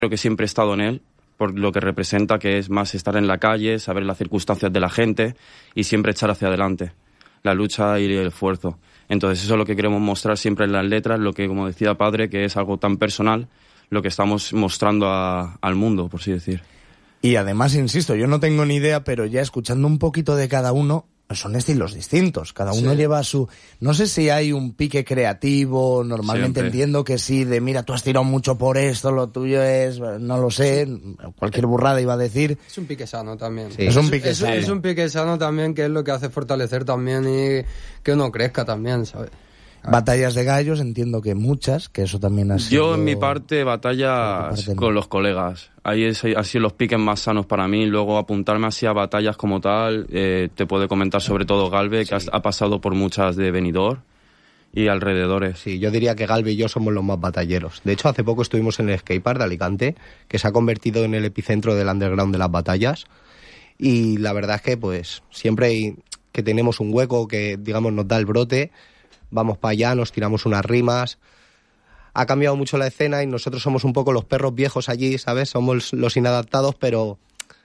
Creo que siempre he estado en él, por lo que representa, que es más estar en la calle, saber las circunstancias de la gente y siempre echar hacia adelante, la lucha y el esfuerzo. Entonces eso es lo que queremos mostrar siempre en las letras, lo que, como decía Padre, que es algo tan personal, lo que estamos mostrando al mundo, por así decir. Y además, insisto, yo no tengo ni idea, pero ya escuchando un poquito de cada uno, son estilos distintos. Cada uno lleva su... No sé si hay un pique creativo, normalmente siempre. Entiendo que sí, de mira, tú has tirado mucho por esto, lo tuyo es... No lo sé, cualquier burrada iba a decir. Es un pique sano también. Sí. Es un pique sano. Es un pique sano también, que es lo que hace fortalecer también y que uno crezca también, ¿sabes? Batallas de gallos, entiendo que muchas, que eso también ha sido... Yo, en mi parte, batallas con los colegas. Ahí han sido los piques más sanos para mí. Luego, apuntarme así a batallas como tal, te puede comentar sobre todo Galve, que ha pasado por muchas de Benidorm y alrededores. Sí, yo diría que Galve y yo somos los más batalleros. De hecho, hace poco estuvimos en el skatepark de Alicante, que se ha convertido en el epicentro del underground de las batallas. Y la verdad es que, pues, siempre que tenemos un hueco que, digamos, nos da el brote... Vamos para allá, nos tiramos unas rimas. Ha cambiado mucho la escena y nosotros somos un poco los perros viejos allí, ¿sabes? Somos los inadaptados, pero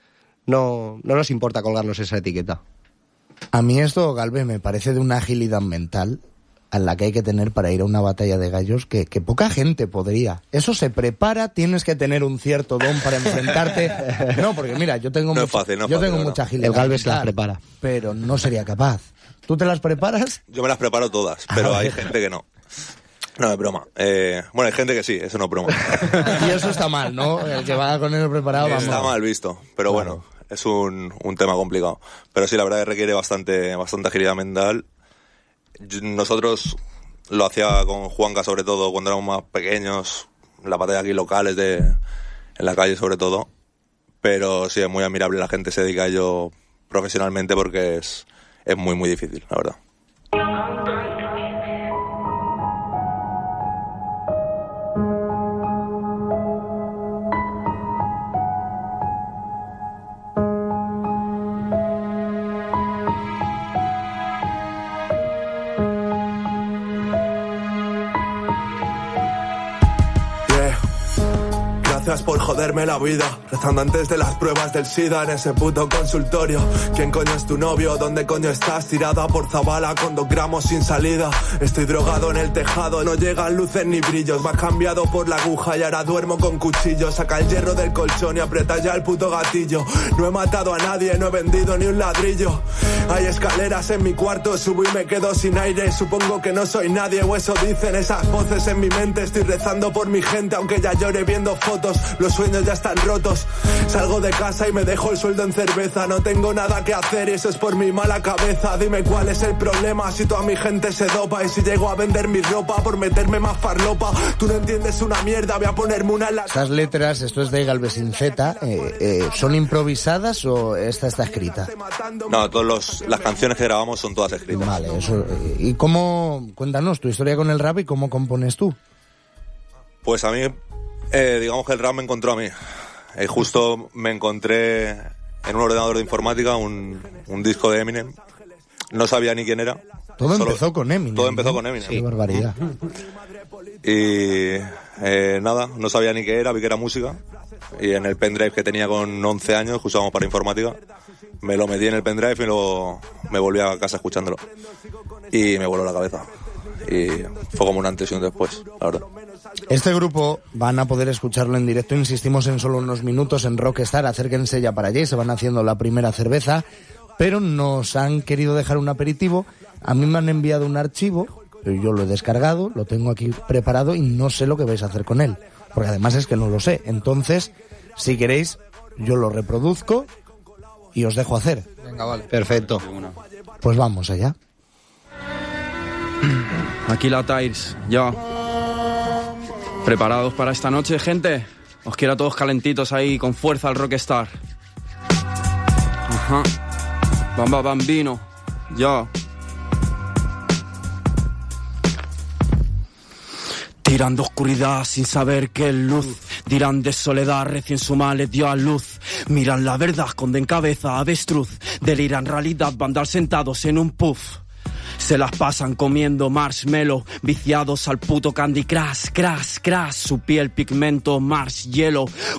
no nos importa colgarnos esa etiqueta. A mí esto, Galve, me parece de una agilidad mental a la que hay que tener para ir a una batalla de gallos que poca gente podría. Eso se prepara, tienes que tener un cierto don para enfrentarte. No, porque mira, yo tengo mucha agilidad. El Galve se las prepara. Pero no sería capaz. ¿Tú te las preparas? Yo me las preparo todas, pero hay gente que no. No, es broma. Bueno, hay gente que sí, eso no es broma. Y eso está mal, ¿no? El que va con eso preparado, vamos. Está mal visto, pero bueno, es un tema complicado. Pero sí, la verdad que requiere bastante agilidad mental. Nosotros lo hacía con Juanca, sobre todo, cuando éramos más pequeños, las batallas aquí locales, en la calle sobre todo. Pero sí, es muy admirable, la gente se dedica a ello profesionalmente porque es muy, muy difícil, la verdad. Gracias por joderme la vida, rezando antes de las pruebas del SIDA en ese puto consultorio. ¿Quién coño es tu novio? ¿Dónde coño estás? Tirada por Zabala con 2 gramos sin salida. Estoy drogado en el tejado, no llegan luces ni brillos. Me has cambiado por la aguja y ahora duermo con cuchillo. Saca el hierro del colchón y aprieta ya el puto gatillo. No he matado a nadie, no he vendido ni un ladrillo. Hay escaleras en mi cuarto, subo y me quedo sin aire. Supongo que no soy nadie, o eso dicen esas voces en mi mente. Estoy rezando por mi gente, aunque ya llore viendo fotos. Los sueños ya están rotos. Salgo de casa y me dejo el sueldo en cerveza. No tengo nada que hacer y eso es por mi mala cabeza. Dime cuál es el problema si toda mi gente se dopa. Y si llego a vender mi ropa por meterme más farlopa. Tú no entiendes una mierda, voy a ponerme una en la... Estas letras, esto es de Galve Sin Z, ¿son improvisadas o esta está escrita? No, todas las canciones que grabamos son todas escritas. Vale, eso. ¿Y cómo? Cuéntanos tu historia con el rap y cómo compones tú. Pues a mí... digamos que el rap me encontró a mí. Justo me encontré en un ordenador de informática un disco de Eminem. No sabía ni quién era. Todo empezó con Eminem. Todo empezó con Eminem. Sí. Qué barbaridad. Y nada, no sabía ni qué era, vi que era música. Y en el pendrive que tenía con 11 años, que usábamos para informática, me lo metí en el pendrive y me volví a casa escuchándolo. Y me voló la cabeza. Y fue como un antes y un después, la verdad. Este grupo van a poder escucharlo en directo, insistimos, en solo unos minutos en Rockstar. Acérquense ya para allá y se van haciendo la primera cerveza, pero nos han querido dejar un aperitivo. A mí me han enviado un archivo, yo lo he descargado, lo tengo aquí preparado y no sé lo que vais a hacer con él, porque además es que no lo sé. Entonces, si queréis, yo lo reproduzco y os dejo hacer. Venga, vale. Perfecto. Pues vamos allá. Aquí la Tires, ya. ¿Preparados para esta noche, gente? Os quiero a todos calentitos ahí, con fuerza al Rockstar. Ajá. Bamba bambino, ya. Tiran de oscuridad sin saber qué es luz. Dirán de soledad, recién su mal les dio a luz. Miran la verdad, esconden cabeza, avestruz. Deliran realidad, van a dar sentados en un puff. Se las pasan comiendo marshmallow, viciados al puto Candy Crush, crash, crash, su piel pigmento marshmallow.